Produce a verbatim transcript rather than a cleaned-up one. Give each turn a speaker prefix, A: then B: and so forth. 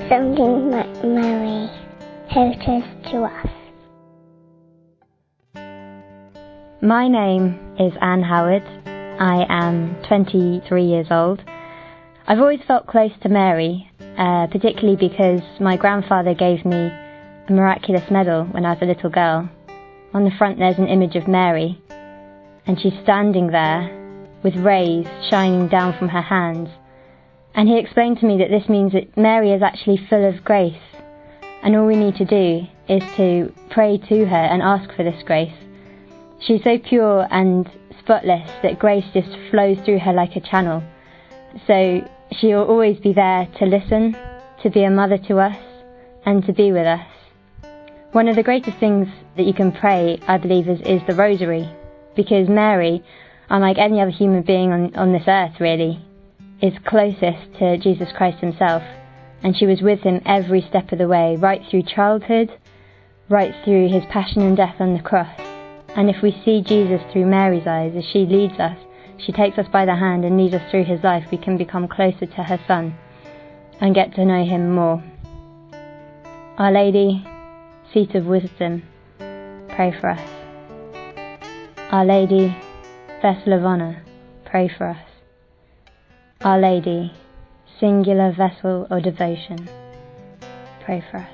A: something that Mary teaches to us.
B: My name is Anne Howard. I am twenty-three years old. I've always felt close to Mary, uh, particularly because my grandfather gave me a miraculous medal when I was a little girl. On the front there's an image of Mary, and she's standing there with rays shining down from her hands. And he explained to me that this means that Mary is actually full of grace, and all we need to do is to pray to her and ask for this grace. She's so pure and spotless that grace just flows through her like a channel. So she'll always be there to listen, to be a mother to us, and to be with us. One of the greatest things that you can pray, I believe, is, is the rosary, because Mary, unlike any other human being on, on this earth really, is closest to Jesus Christ himself, and she was with him every step of the way, right through childhood, right through his passion and death on the cross. And if we see Jesus through Mary's eyes, as she leads us, she takes us by the hand and leads us through his life, we can become closer to her Son and get to know him more. Our Lady, Seat of Wisdom, pray for us. Our Lady, Vessel of Honour, pray for us. Our Lady, Singular Vessel of Devotion, pray for us.